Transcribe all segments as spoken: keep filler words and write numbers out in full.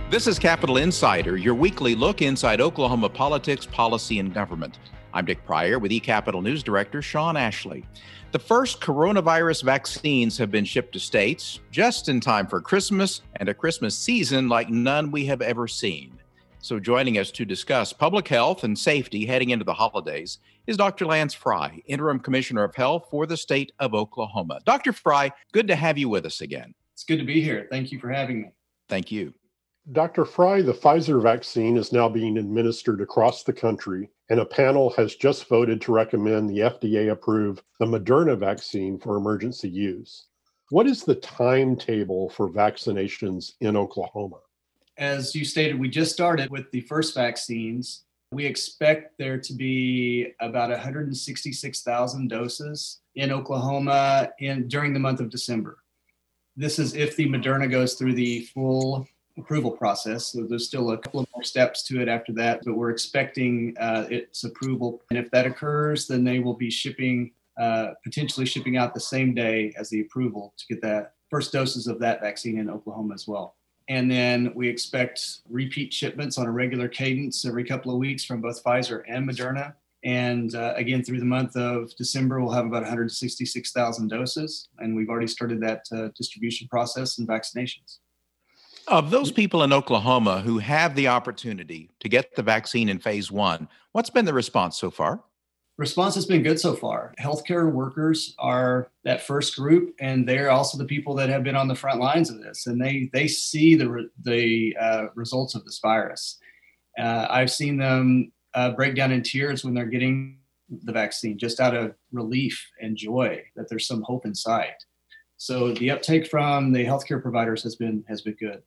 This is Capitol Insider, your weekly look inside Oklahoma politics, policy, and government. I'm Dick Pryor with eCapitol News Director Sean Ashley. The first coronavirus vaccines have been shipped to states just in time for Christmas and a Christmas season like none we have ever seen. So joining us to discuss public health and safety heading into the holidays is Doctor Lance Fry, Interim Commissioner of Health for the state of Oklahoma. Doctor Fry, good to have you with us again. It's good to be here. Thank you for having me. Thank you. Doctor Fry, the Pfizer vaccine is now being administered across the country, and a panel has just voted to recommend the F D A approve the Moderna vaccine for emergency use. What is the timetable for vaccinations in Oklahoma? As you stated, we just started with the first vaccines. We expect there to be about one hundred sixty-six thousand doses in Oklahoma in during the month of December. This is if the Moderna goes through the full approval process. So there's still a couple of more steps to it after that, but we're expecting uh, its approval. And if that occurs, then they will be shipping, uh, potentially shipping out the same day as the approval to get that first doses of that vaccine in Oklahoma as well. And then we expect repeat shipments on a regular cadence every couple of weeks from both Pfizer and Moderna. And uh, again, through the month of December, we'll have about one hundred sixty-six thousand doses. And we've already started that uh, distribution process and vaccinations. Of those people in Oklahoma who have the opportunity to get the vaccine in phase one, what's been the response so far? Response has been good so far. Healthcare workers are that first group, and they're also the people that have been on the front lines of this, and they they see the re- the uh, results of this virus. Uh, I've seen them uh, break down in tears when they're getting the vaccine, just out of relief and joy that there's some hope in sight. So the uptake from the healthcare providers has been has been good.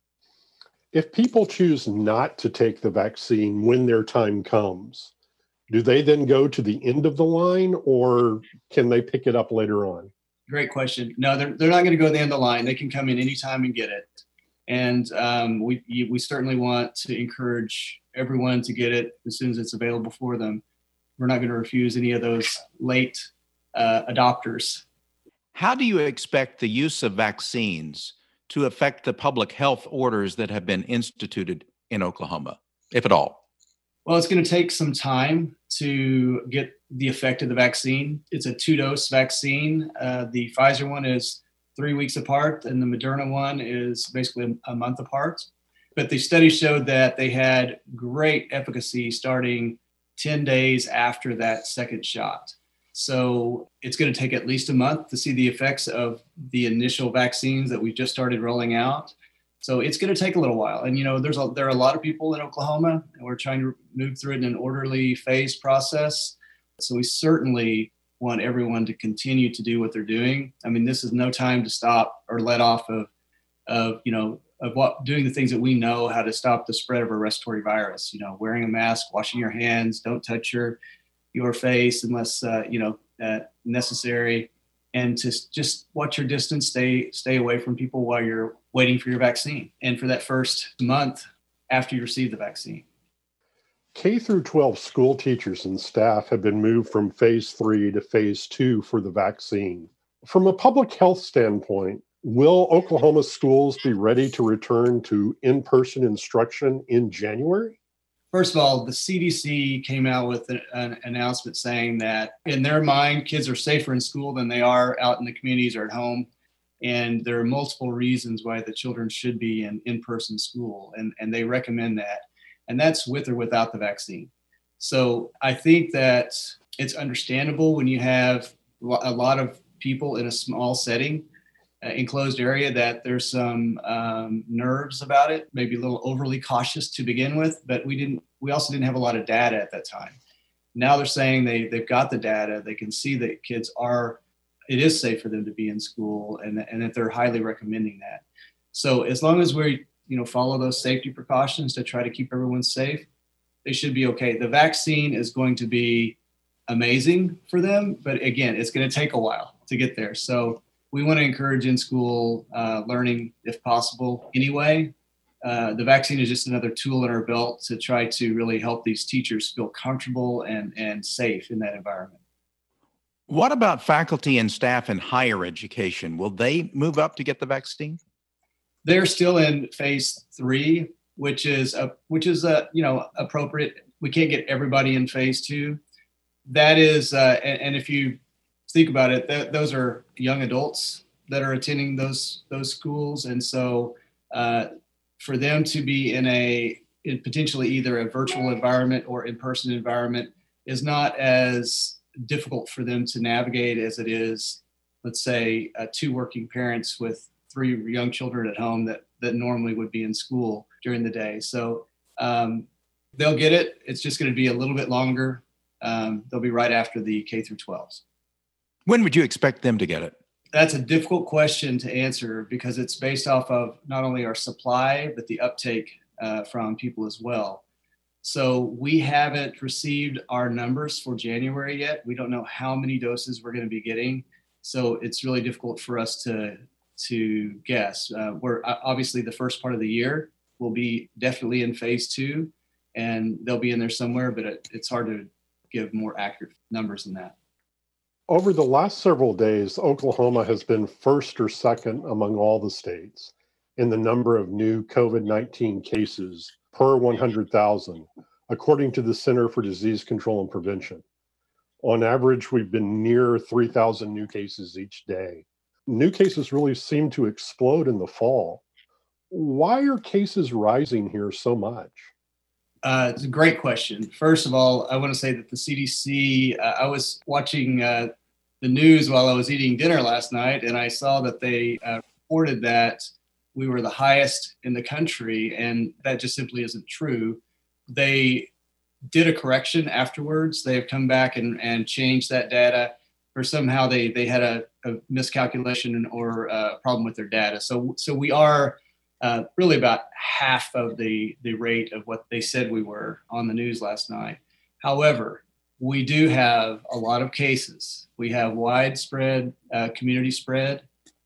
If people choose not to take the vaccine when their time comes, do they then go to the end of the line, or can they pick it up later on? Great question. No, they're, they're not going to go to the end of the line. They can come in anytime and get it. And um, we we certainly want to encourage everyone to get it as soon as it's available for them. We're not going to refuse any of those late uh, adopters. How do you expect the use of vaccines to affect the public health orders that have been instituted in Oklahoma, if at all? Well, it's going to take some time to get the effect of the vaccine. It's a two-dose vaccine. Uh, the Pfizer one is three weeks apart, and the Moderna one is basically a month apart. But the study showed that they had great efficacy starting ten days after that second shot. So it's going to take at least a month to see the effects of the initial vaccines that we just started rolling out. So it's going to take a little while. And, you know, there's a, there are a lot of people in Oklahoma, and we're trying to move through it in an orderly phase process. So we certainly want everyone to continue to do what they're doing. I mean, this is no time to stop or let off of, of you know, of what doing the things that we know how to stop the spread of a respiratory virus. You know, wearing a mask, washing your hands, don't touch your your face unless, uh, you know, uh, necessary, and to just watch your distance, stay stay away from people while you're waiting for your vaccine and for that first month after you receive the vaccine. K through twelve school teachers and staff have been moved from phase three to phase two for the vaccine. From a public health standpoint, will Oklahoma schools be ready to return to in-person instruction in January? First of all, the C D C came out with an, an announcement saying that in their mind, kids are safer in school than they are out in the communities or at home. And there are multiple reasons why the children should be in in-person school, and, and they recommend that. And that's with or without the vaccine. So I think that it's understandable when you have a lot of people in a small setting, uh, enclosed area, that there's some um, nerves about it, maybe a little overly cautious to begin with, but we didn't, we also didn't have a lot of data at that time. Now they're saying they, they've got the data. They can see that kids are, it is safe for them to be in school, and, and that they're highly recommending that. So as long as we, you know, follow those safety precautions to try to keep everyone safe, they should be okay. The vaccine is going to be amazing for them, but again, it's going to take a while to get there. So we want to encourage in-school uh, learning if possible anyway. Uh, the vaccine is just another tool in our belt to try to really help these teachers feel comfortable and, and safe in that environment. What about faculty and staff in higher education? Will they move up to get the vaccine? They're still in phase three, which is a, which is a, you know, appropriate. We can't get everybody in phase two. That is, uh, and, and if you think about it, that, those are young adults that are attending those those schools, and so uh, for them to be in a in potentially either a virtual environment or in-person environment is not as difficult for them to navigate as it is, let's say, uh, two working parents with three young children at home that that normally would be in school during the day. So um, they'll get it. It's just going to be a little bit longer. Um, they'll be right after the K through twelves. When would you expect them to get it? That's a difficult question to answer because it's based off of not only our supply, but the uptake uh, from people as well. So we haven't received our numbers for January yet. We don't know how many doses we're going to be getting. So it's really difficult for us to, to guess. Uh, we're obviously the first part of the year will be definitely in phase two, and they'll be in there somewhere, but it, it's hard to give more accurate numbers than that. Over the last several days, Oklahoma has been first or second among all the states in the number of new COVID nineteen cases per one hundred thousand, according to the Center for Disease Control and Prevention. On average, we've been near three thousand new cases each day. New cases really seem to explode in the fall. Why are cases rising here so much? Uh, it's a great question. First of all, I want to say that the C D C, uh, I was watching uh, the news while I was eating dinner last night, and I saw that they uh, reported that we were the highest in the country, and that just simply isn't true. They did a correction afterwards. They have come back and, and changed that data, or somehow they, they had a, a miscalculation or a problem with their data. So, so we are Uh, really about half of the, the rate of what they said we were on the news last night. However, we do have a lot of cases. We have widespread uh, community spread,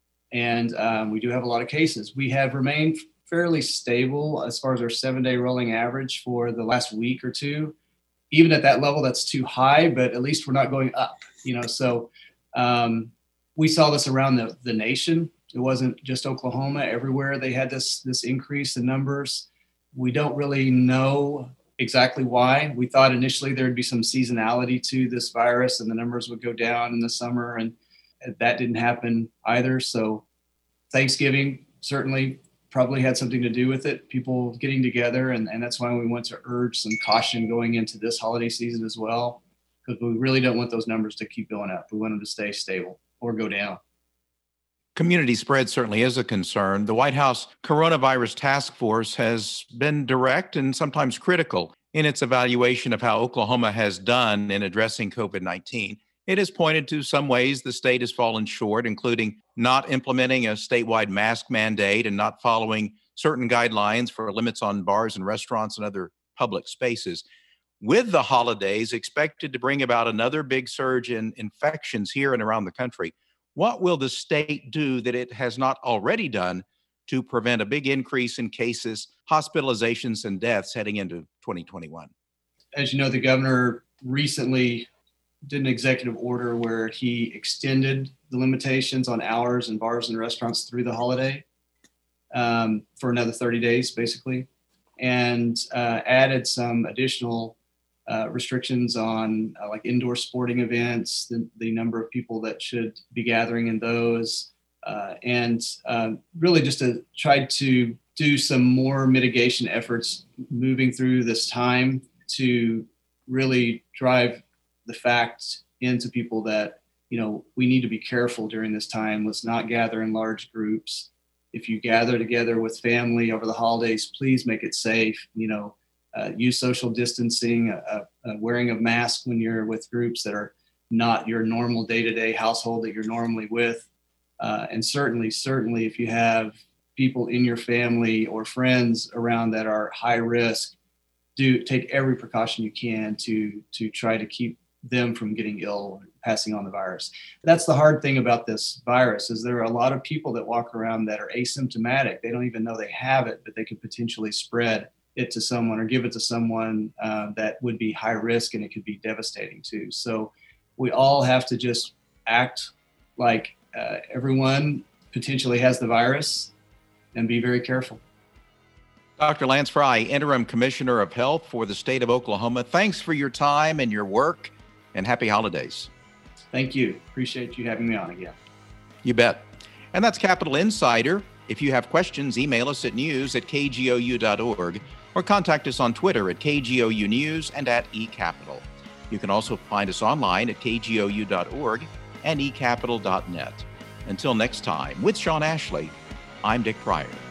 and um, we do have a lot of cases. We have remained fairly stable as far as our seven-day rolling average for the last week or two. Even at that level, that's too high, but at least we're not going up. You know, so um, we saw this around the, the nation. It wasn't just Oklahoma. Everywhere they had this this increase in numbers. We don't really know exactly why. We thought initially there would be some seasonality to this virus and the numbers would go down in the summer, and that didn't happen either. So Thanksgiving certainly probably had something to do with it, people getting together, and, and that's why we want to urge some caution going into this holiday season as well, because we really don't want those numbers to keep going up. We want them to stay stable or go down. Community spread certainly is a concern. The White House Coronavirus Task Force has been direct and sometimes critical in its evaluation of how Oklahoma has done in addressing COVID nineteen. It has pointed to some ways the state has fallen short, including not implementing a statewide mask mandate and not following certain guidelines for limits on bars and restaurants and other public spaces. With the holidays expected to bring about another big surge in infections here and around the country, what will the state do that it has not already done to prevent a big increase in cases, hospitalizations, and deaths heading into twenty twenty-one? As you know, the governor recently did an executive order where he extended the limitations on hours in bars and restaurants through the holiday um, for another thirty days, basically, and uh, added some additional Uh, restrictions on uh, like indoor sporting events, the, the number of people that should be gathering in those, uh, and uh, really just to try to do some more mitigation efforts moving through this time to really drive the fact into people that, you know, we need to be careful during this time. Let's not gather in large groups. If you gather together with family over the holidays, please make it safe. You know, Uh, use social distancing, uh, uh, wearing a mask when you're with groups that are not your normal day-to-day household that you're normally with. Uh, and certainly, certainly if you have people in your family or friends around that are high risk, do take every precaution you can to, to try to keep them from getting ill and passing on the virus. That's the hard thing about this virus is there are a lot of people that walk around that are asymptomatic. They don't even know they have it, but they could potentially spread it to someone or give it to someone uh, that would be high risk, and it could be devastating too. So we all have to just act like uh, everyone potentially has the virus and be very careful. Doctor Lance Fry, Interim Commissioner of Health for the state of Oklahoma, thanks for your time and your work, and happy holidays. Thank you. Appreciate you having me on again. You bet. And that's Capitol Insider. If you have questions, email us at news at k g o u dot org or contact us on Twitter at K G O U News and at eCapital. You can also find us online at k g o u dot org and e capital dot net. Until next time, with Sean Ashley, I'm Dick Pryor.